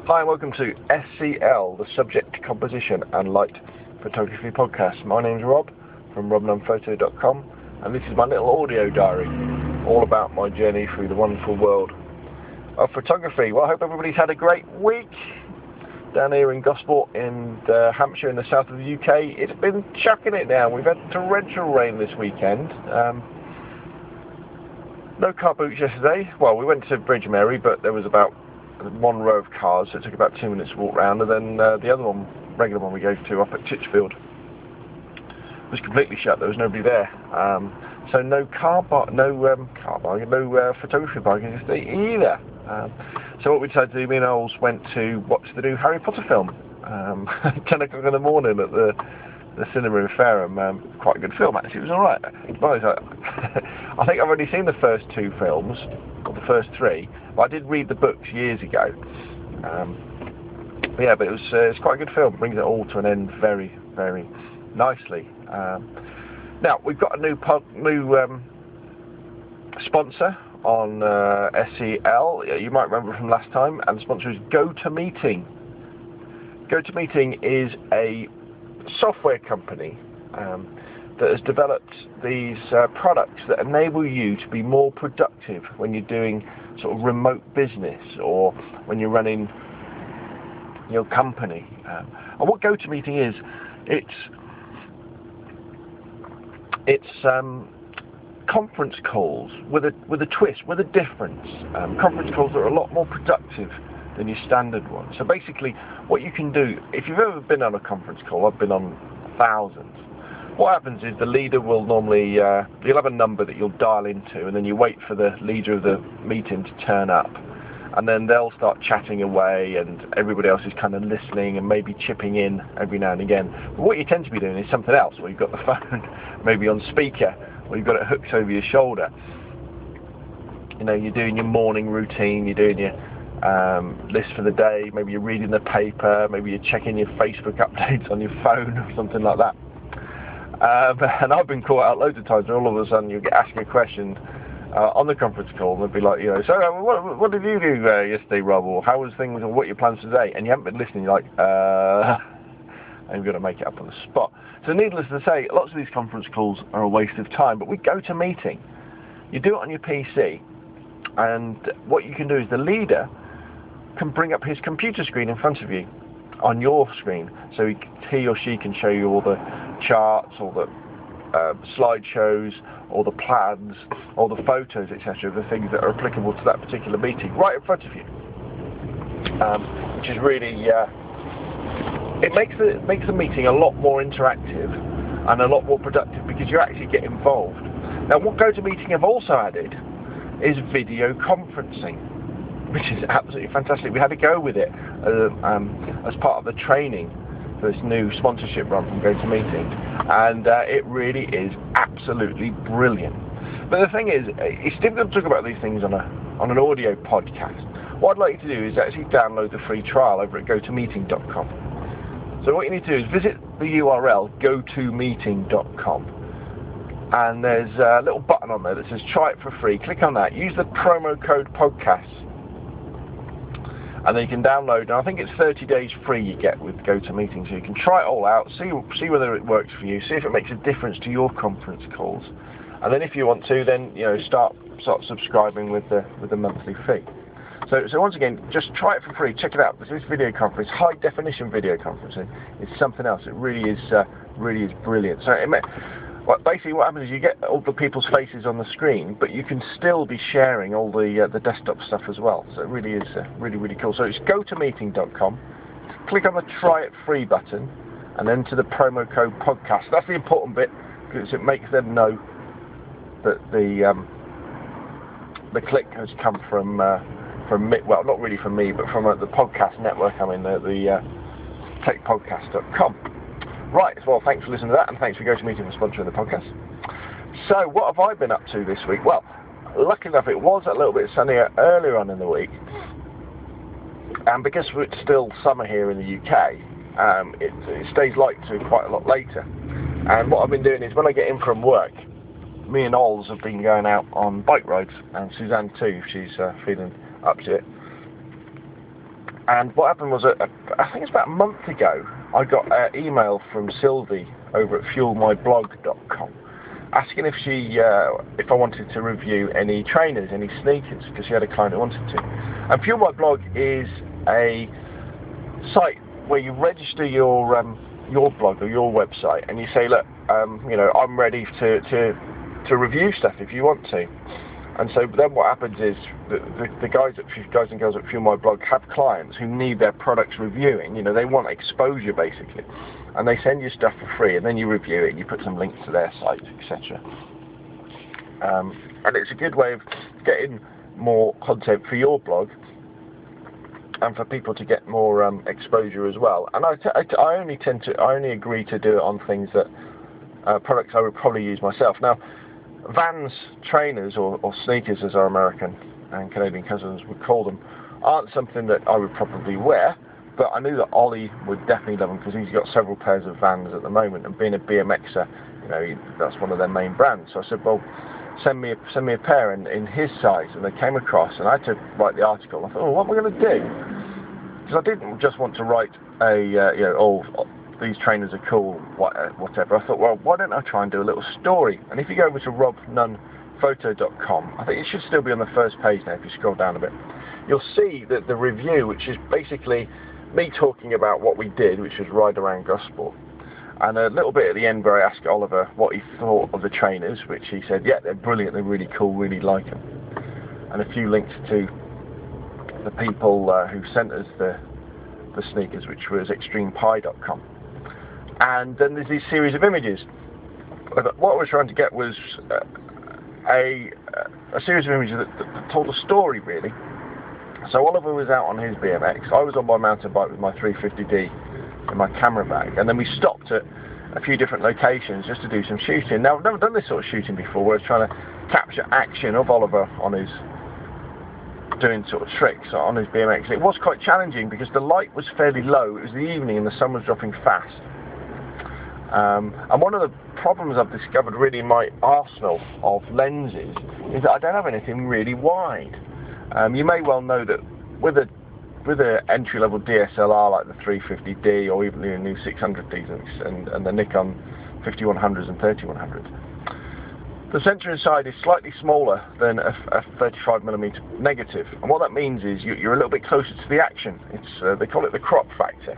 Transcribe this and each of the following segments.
Hi and welcome to SCL, the Subject Composition and Light Photography Podcast. My name's Rob from robnunphoto.com, and this is my little audio diary all about my journey through the wonderful world of photography. Well, I hope everybody's had a great week down here in Gosport in Hampshire in the south of the UK. It's been chucking it down. We've had torrential rain this weekend. No car boots yesterday. Well, we went to Bridge Mary, but there was about one row of cars, so it took about 2 minutes to walk round, and then the other one, regular one we go to up at Titchfield, was completely shut. There was nobody there, so no photography bargain yesterday either. So what we decided to do, me and Ols went to watch the new Harry Potter film, 10 o'clock in the morning at the cinema in Fareham. Quite a good film actually. It was alright. I think I've already seen the first 2 films, or the first 3, but I did read the books years ago. But it's quite a good film. It brings it all to an end very, very nicely. Now we've got a new sponsor on SCL. You might remember from last time, and the sponsor is GoToMeeting. GoToMeeting is a software company that has developed these products that enable you to be more productive when you're doing sort of remote business or when you're running your company. And what GoToMeeting is, it's conference calls with a twist, with a difference. Conference calls that are a lot more productive than your standard one. So basically, what you can do, if you've ever been on a conference call, I've been on thousands. What happens is the leader will normally, you'll have a number that you'll dial into, and then you wait for the leader of the meeting to turn up, and then they'll start chatting away, and everybody else is kind of listening and maybe chipping in every now and again. But what you tend to be doing is something else, where you've got the phone maybe on speaker, or you've got it hooked over your shoulder. You know, you're doing your morning routine, you're doing your list for the day, maybe you're reading the paper, maybe you're checking your Facebook updates on your phone or something like that. And I've been caught out loads of times where all of a sudden you get asked a question on the conference call, and they'll be like, so what did you do yesterday, Rob, or how was things, or what are your plans today? And you haven't been listening, you're like, and you've got to make it up on the spot. So needless to say, lots of these conference calls are a waste of time, but we GoToMeeting. You do it on your PC, and what you can do is the leader can bring up his computer screen in front of you on your screen, so he or she can show you all the charts, all the slideshows, all the plans, all the photos, etc., the things that are applicable to that particular meeting right in front of you, which is really it makes the meeting a lot more interactive and a lot more productive because you actually get involved. Now, what GoToMeeting have also added is video conferencing, which is absolutely fantastic. We had to go with it as part of the training for this new sponsorship run from GoToMeeting, and it really is absolutely brilliant. But the thing is, it's difficult to talk about these things on an audio podcast. What I'd like you to do is actually download the free trial over at GoToMeeting.com. So what you need to do is visit the URL GoToMeeting.com, and there's a little button on there that says try it for free. Click on that, use the promo code podcast, and then you can download, and I think it's 30 days free you get with GoToMeeting, so you can try it all out, see whether it works for you, see if it makes a difference to your conference calls, and then if you want to, then start subscribing with the monthly fee. So once again, just try it for free. Check it out. This video conference, high definition video conferencing, is something else. It really is brilliant. So basically what happens is you get all the people's faces on the screen, but you can still be sharing all the desktop stuff as well. So it really is really cool. So it's GoToMeeting.com. Click on the try it free button, and then to the promo code podcast. That's the important bit, because it makes them know that the click has come from me. Well, not really from me, but from the podcast network. I mean the techpodcast.com. Right, well, thanks for listening to that, and thanks for GoToMeeting for sponsoring the podcast. So, what have I been up to this week? Well, luckily enough, it was a little bit sunnier earlier on in the week, and because it's still summer here in the UK, it stays light to quite a lot later. And what I've been doing is, when I get in from work, me and Ols have been going out on bike rides, and Suzanne too, if she's feeling up to it. And what happened was, I think it's about a month ago, I got an email from Sylvie over at fuelmyblog.com asking if I wanted to review any trainers, any sneakers, because she had a client who wanted to. And Fuel My Blog is a site where you register your blog or your website, and you say, look, you know, I'm ready to review stuff if you want to. And so then what happens is the guys and girls at Fuel My Blog have clients who need their products reviewing. You know, they want exposure basically, and they send you stuff for free, and then you review it and you put some links to their site, etc. And it's a good way of getting more content for your blog and for people to get more exposure as well. And I only agree to do it on things that products I would probably use myself. Now, Vans trainers, or sneakers as our American and Canadian cousins would call them, aren't something that I would probably wear, but I knew that Ollie would definitely love them because he's got several pairs of Vans at the moment, and being a BMXer, you know, that's one of their main brands. So I said, well, send me a pair in his size, and they came across, and I had to write the article. I thought, oh, what am I going to do? Because I didn't just want to write you know, oh, these trainers are cool, whatever. I thought, well, why don't I try and do a little story? And if you go over to robnunnphoto.com, I think it should still be on the first page now if you scroll down a bit, you'll see that the review, which is basically me talking about what we did, which was ride around Gosport, and a little bit at the end where I asked Oliver what he thought of the trainers, which he said, yeah, they're brilliant, they're really cool, really like them, and a few links to the people who sent us the sneakers, which was extremepie.com. And then there's these series of images. What I was trying to get was a series of images that told a story, really. So Oliver was out on his BMX, I was on my mountain bike with my 350D in my camera bag, and then we stopped at a few different locations just to do some shooting. Now, I've never done this sort of shooting before, where I was trying to capture action of Oliver on his doing sort of tricks on his BMX. It was quite challenging because the light was fairly low, it was the evening and the sun was dropping fast. And one of the problems I've discovered really in my arsenal of lenses is that I don't have anything really wide. You may well know that with a entry-level DSLR like the 350D or even the new 600Ds and the Nikon 5100s and 3100s, the sensor inside is slightly smaller than a 35mm negative, and what that means is you're a little bit closer to the action. It's they call it the crop factor.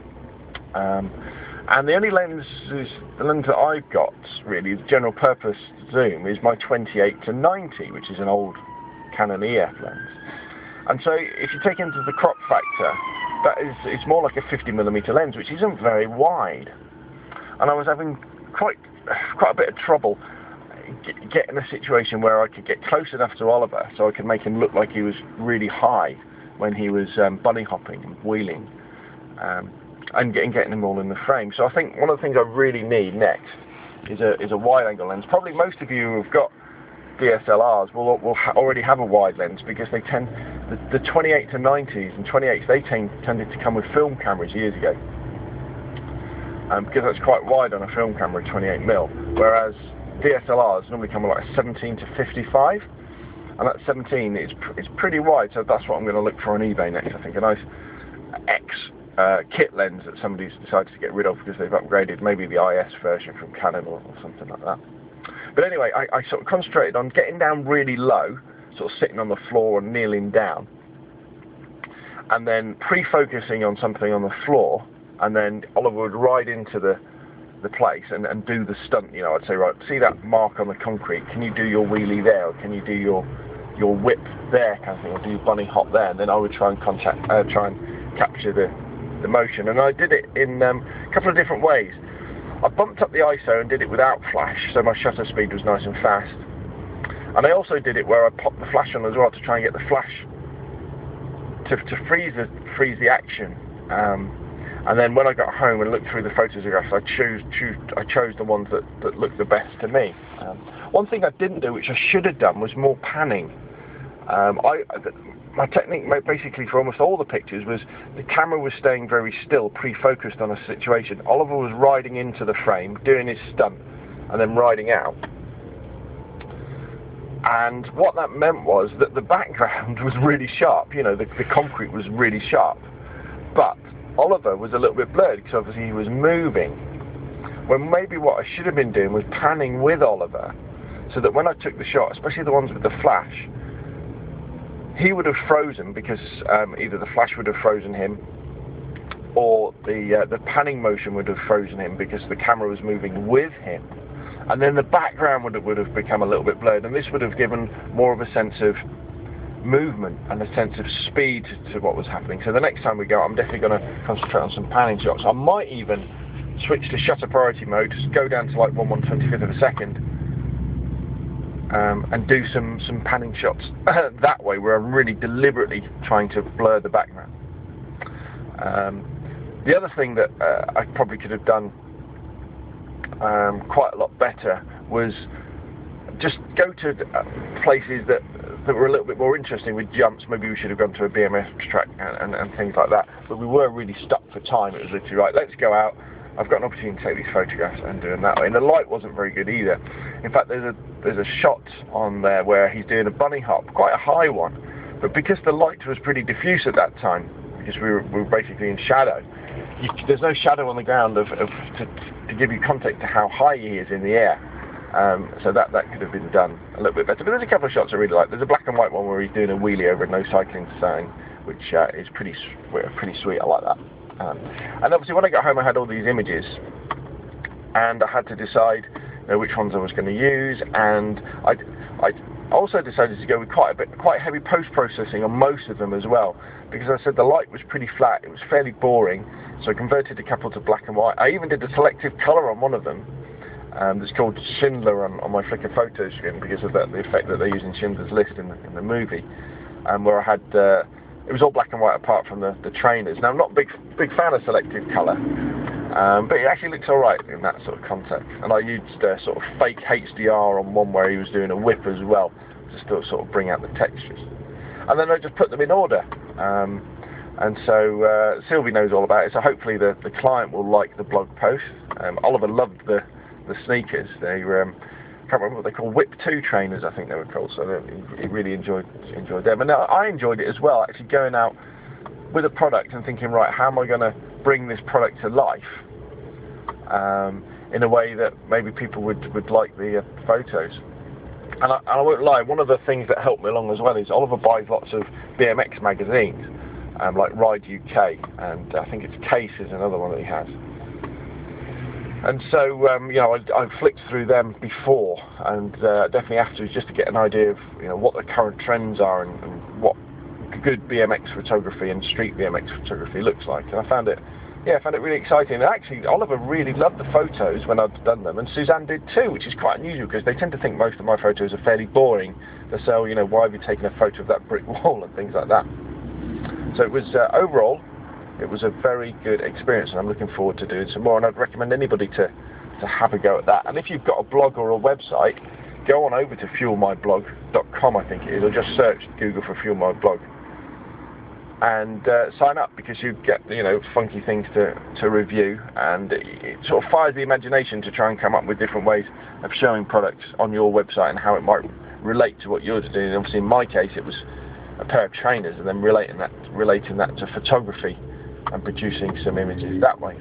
And the only lens that I've got, really, the general purpose zoom, is my 28-90, which is an old Canon EF lens. And so if you take into the crop factor, it's more like a 50mm lens, which isn't very wide. And I was having quite a bit of trouble getting a situation where I could get close enough to Oliver so I could make him look like he was really high when he was bunny hopping and wheeling. And getting them all in the frame. So I think one of the things I really need next is a wide-angle lens. Probably most of you who've got DSLRs will already have a wide lens, because they tend, the 28-90s and 28s, they tended to come with film cameras years ago. Because that's quite wide on a film camera, 28mm, whereas DSLRs normally come with like a 17-55, and that 17 is pretty wide, so that's what I'm going to look for on eBay next, I think. A nice kit lens that somebody's decided to get rid of because they've upgraded, maybe the IS version from Canon or something like that. But anyway, I sort of concentrated on getting down really low, sort of sitting on the floor and kneeling down, and then pre-focusing on something on the floor, and then Oliver would ride into the place and do the stunt. You know, I'd say, right, see that mark on the concrete, can you do your wheelie there, or can you do your whip there, kind of thing, or do your bunny hop there, and then I would try and capture the motion. And I did it in a couple of different ways. I bumped up the ISO and did it without flash, so my shutter speed was nice and fast. And I also did it where I popped the flash on as well to try and get the flash to freeze the action. And then when I got home and looked through the photographs, I chose the ones that looked the best to me. One thing I didn't do, which I should have done, was more panning. My technique, basically, for almost all the pictures, was the camera was staying very still, pre-focused on a situation. Oliver was riding into the frame, doing his stunt, and then riding out. And what that meant was that the background was really sharp, you know, the concrete was really sharp. But Oliver was a little bit blurred because obviously he was moving. When maybe what I should have been doing was panning with Oliver, so that when I took the shot, especially the ones with the flash, he would have frozen because either the flash would have frozen him, or the panning motion would have frozen him because the camera was moving with him. And then the background would have become a little bit blurred, and this would have given more of a sense of movement and a sense of speed to what was happening. So the next time we go, I'm definitely going to concentrate on some panning shots. I might even switch to shutter priority mode, just go down to like 1/125th of a second, and do some panning shots that way, where I'm really deliberately trying to blur the background. The other thing that I probably could have done quite a lot better was just go to places that were a little bit more interesting with jumps. Maybe we should have gone to a BMX track and things like that, but we were really stuck for time. It was literally, right, let's go out, I've got an opportunity to take these photographs, and do them that way. And the light wasn't very good either. In fact, there's a shot on there where he's doing a bunny hop, quite a high one, but because the light was pretty diffuse at that time, because we were basically in shadow, there's no shadow on the ground to give you context to how high he is in the air. So that could have been done a little bit better. But there's a couple of shots I really like. There's a black and white one where he's doing a wheelie over a no cycling sign, which is pretty sweet. I like that. And obviously when I got home I had all these images, and I had to decide, you know, which ones I was going to use, and I also decided to go with quite heavy post-processing on most of them as well, because I said the light was pretty flat, it was fairly boring, so I converted a couple to black and white. I even did a selective colour on one of them, that's called Schindler on my Flickr photo screen, because of the effect that they use in Schindler's List in the movie, where I had it was all black and white apart from the trainers. Now I'm not a big fan of selective colour, but it actually looks alright in that sort of context. And I used sort of fake HDR on one where he was doing a whip as well, to still sort of bring out the textures. And then I just put them in order. And so Sylvie knows all about it, so hopefully the client will like the blog post. Oliver loved the sneakers. They I can't remember what they call, Whip 2 trainers, I think they were called, so he really enjoyed them. And I enjoyed it as well, actually going out with a product and thinking, right, how am I going to bring this product to life in a way that maybe people would like the photos. And I won't lie, one of the things that helped me along as well is Oliver buys lots of BMX magazines, like Ride UK, and I think it's Case is another one that he has. And so, you know, I flicked through them before, and definitely afterwards, just to get an idea of, you know, what the current trends are and what good BMX photography and street BMX photography looks like. And I found it really exciting. And actually, Oliver really loved the photos when I'd done them, and Suzanne did too, which is quite unusual because they tend to think most of my photos are fairly boring. They say, oh, you know, why have you taken a photo of that brick wall and things like that. So it was overall, it was a very good experience, and I'm looking forward to doing some more, and I'd recommend anybody to have a go at that. And if you've got a blog or a website, go on over to fuelmyblog.com, I think it is, or just search Google for Fuel My Blog, and sign up, because you get, you know, funky things to review, and it sort of fires the imagination to try and come up with different ways of showing products on your website and how it might relate to what you're doing. Obviously in my case it was a pair of trainers, and then relating that to photography and producing some images that way.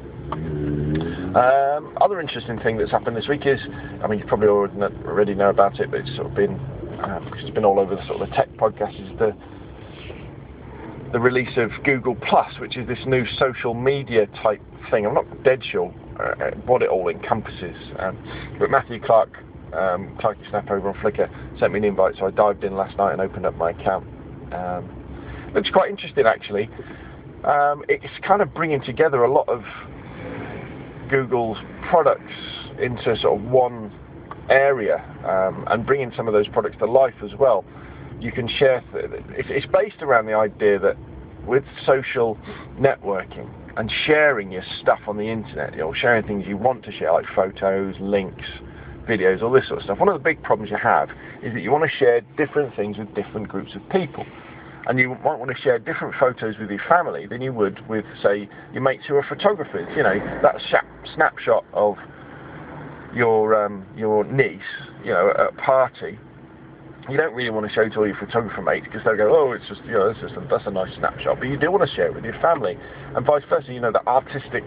Other interesting thing that's happened this week is, I mean, you probably already know about it, but it's sort of been, because it's been all over the sort of the tech podcast, is the release of Google Plus, which is this new social media type thing. I'm not dead sure what it all encompasses, but Matthew Clark, Clarky Snap over on Flickr, sent me an invite, so I dived in last night and opened up my account. Looks quite interesting, actually. It's kind of bringing together a lot of Google's products into sort of one area, and bringing some of those products to life as well. You can share, it's based around the idea that with social networking and sharing your stuff on the internet, you know, sharing things you want to share, like photos, links, videos, all this sort of stuff, one of the big problems you have is that you want to share different things with different groups of people. And you might want to share different photos with your family than you would with, say, your mates who are photographers. You know, that snapshot of your niece, you know, at a party, you don't really want to show to all your photographer mates because they'll go, oh, it's just, that's a nice snapshot. But you do want to share it with your family, and vice versa. You know, the artistic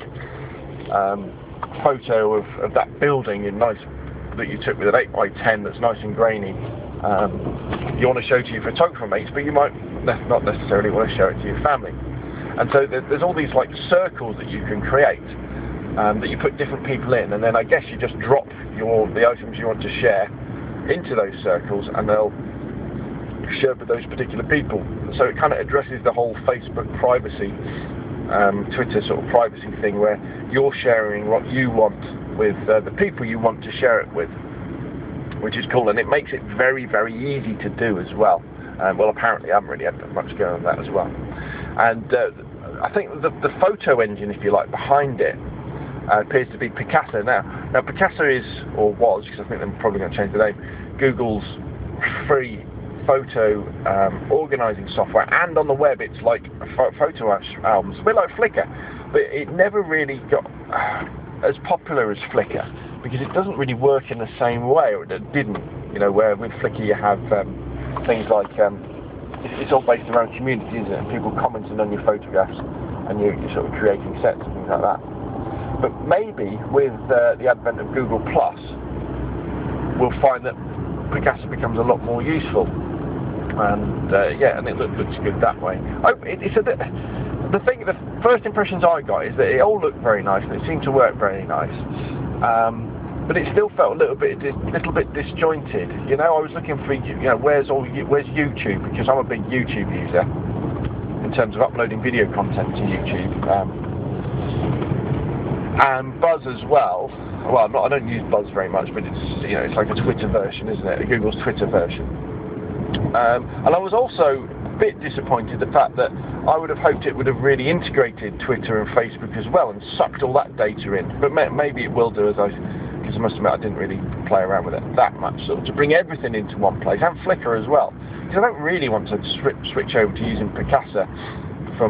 photo of that building that you took with an 8x10 that's nice and grainy. You want to show to your photographer mates, but you might not necessarily want to show it to your family. And so there's all these like circles that you can create, that you put different people in, and then I guess you just drop the items you want to share into those circles, and they'll share with those particular people. So it kind of addresses the whole Facebook privacy, Twitter sort of privacy thing, where you're sharing what you want with the people you want to share it with, which is cool, and it makes it very, very easy to do as well. Well, apparently I haven't really had much go on that as well. And I think the photo engine, if you like, behind it appears to be Picasa now. Now Picasa is, or was, because I think they're probably going to change the name, Google's free photo organising software, and on the web it's like photo albums, a bit like Flickr, but it never really got as popular as Flickr because it doesn't really work in the same way, or it didn't, you know, where with Flickr you have things like, it's all based around community, isn't it, and people commenting on your photographs and you're sort of creating sets and things like that. But maybe with the advent of Google+, we'll find that Picasa becomes a lot more useful, and and it looks good that way. The first impressions I got is that it all looked very nice and it seemed to work very nice, but it still felt a little bit disjointed. You know, I was looking for, you know, where's YouTube, because I'm a big YouTube user in terms of uploading video content to YouTube. And Buzz as well. Well, I don't use Buzz very much, but it's, you know, it's like a Twitter version, isn't it? Google's Twitter version. And I was also a bit disappointed the fact that I would have hoped it would have really integrated Twitter and Facebook as well and sucked all that data in. But maybe it will do, because I must admit I didn't really play around with it that much. So to bring everything into one place, and Flickr as well, because I don't really want to switch over to using Picasa for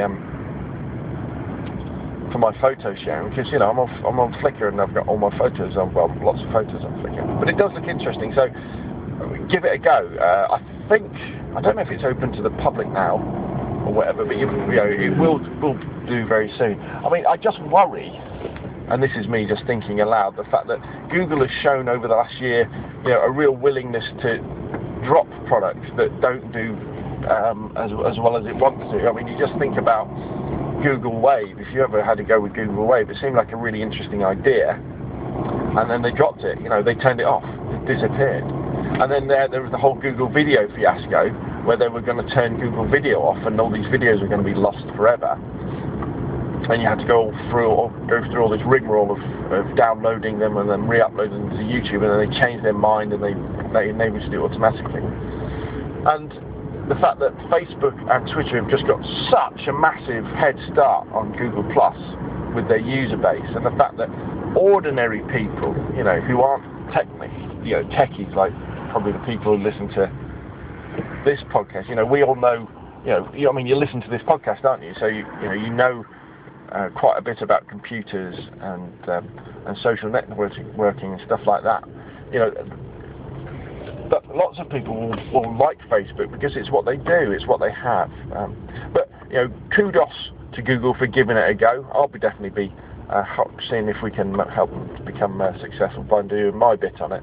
my photo sharing, because, you know, I'm on Flickr and I've got all my photos on, well, lots of photos on Flickr. But it does look interesting, so give it a go. I don't know if it's open to the public now or whatever, but you know, it will do very soon. I mean, I just worry, and this is me just thinking aloud, the fact that Google has shown over the last year, you know, a real willingness to drop products that don't do as well as it wants to. I mean, you just think about Google Wave. If you ever had to go with Google Wave, it seemed like a really interesting idea, and then they dropped it. You know, they turned it off. It disappeared. And then there was the whole Google Video fiasco, where they were going to turn Google Video off, and all these videos were going to be lost forever. And you had to go through all this rigmarole of downloading them and then re-uploading them to YouTube, and then they changed their mind and they enabled you to do it automatically. And the fact that Facebook and Twitter have just got such a massive head start on Google Plus with their user base, and the fact that ordinary people, you know, who aren't techies like probably the people who listen to this podcast, you know, we all know, I mean, you listen to this podcast, aren't you? So you know quite a bit about computers and social networking and stuff like that, you know. But lots of people will like Facebook because it's what they do, it's what they have. But, you know, kudos to Google for giving it a go. I'll definitely be seeing if we can help them become successful by doing my bit on it.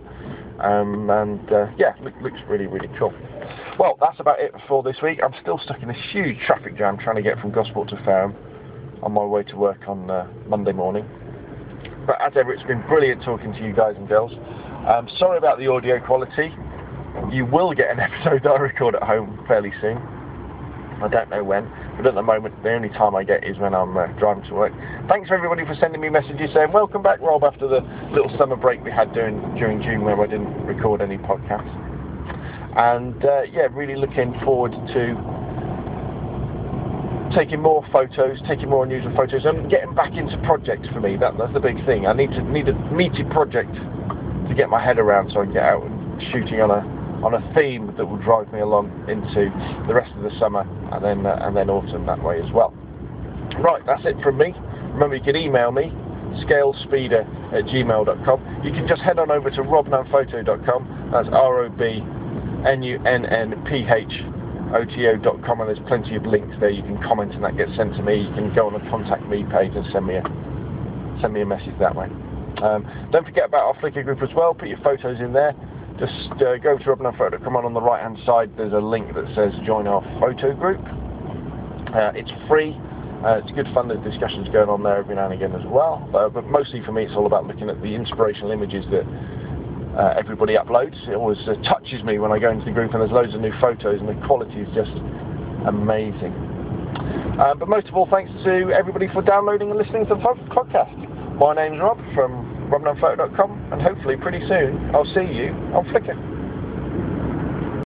Looks really, really cool. Well, that's about it for this week. I'm still stuck in this huge traffic jam trying to get from Gosport to Fareham on my way to work on Monday morning. But as ever, it's been brilliant talking to you guys and girls. Sorry about the audio quality. You will get an episode that I record at home fairly soon. I don't know when, but at the moment the only time I get is when I'm driving to work. Thanks for everybody for sending me messages saying welcome back, Rob, after the little summer break we had during June where I didn't record any podcasts. And really looking forward to taking more photos, taking more unusual photos, and getting back into projects for me. That's the big thing. I need a meaty project to get my head around so I can get out and shooting on a theme that will drive me along into the rest of the summer and then autumn that way as well. Right, that's it from me. Remember, you can email me, scalespeeder@gmail.com. You can just head on over to robnunphoto.com. That's ROBNUNPHOTO.com, nunnphoto.com, and there's plenty of links there. You can comment and that gets sent to me. You can go on the contact me page and send me a message that way. Don't forget about our Flickr group as well. Put your photos in there. Just go to robnunphoto.com, on the right hand side there's a link that says join our photo group. It's free. It's good fun. There's discussions going on there every now and again as well, but mostly for me it's all about looking at the inspirational images that everybody uploads. It always touches me when I go into the group and there's loads of new photos, and the quality is just amazing. But most of all, thanks to everybody for downloading and listening to the podcast. My name's Rob from robnunphoto.com, and hopefully pretty soon I'll see you on Flickr.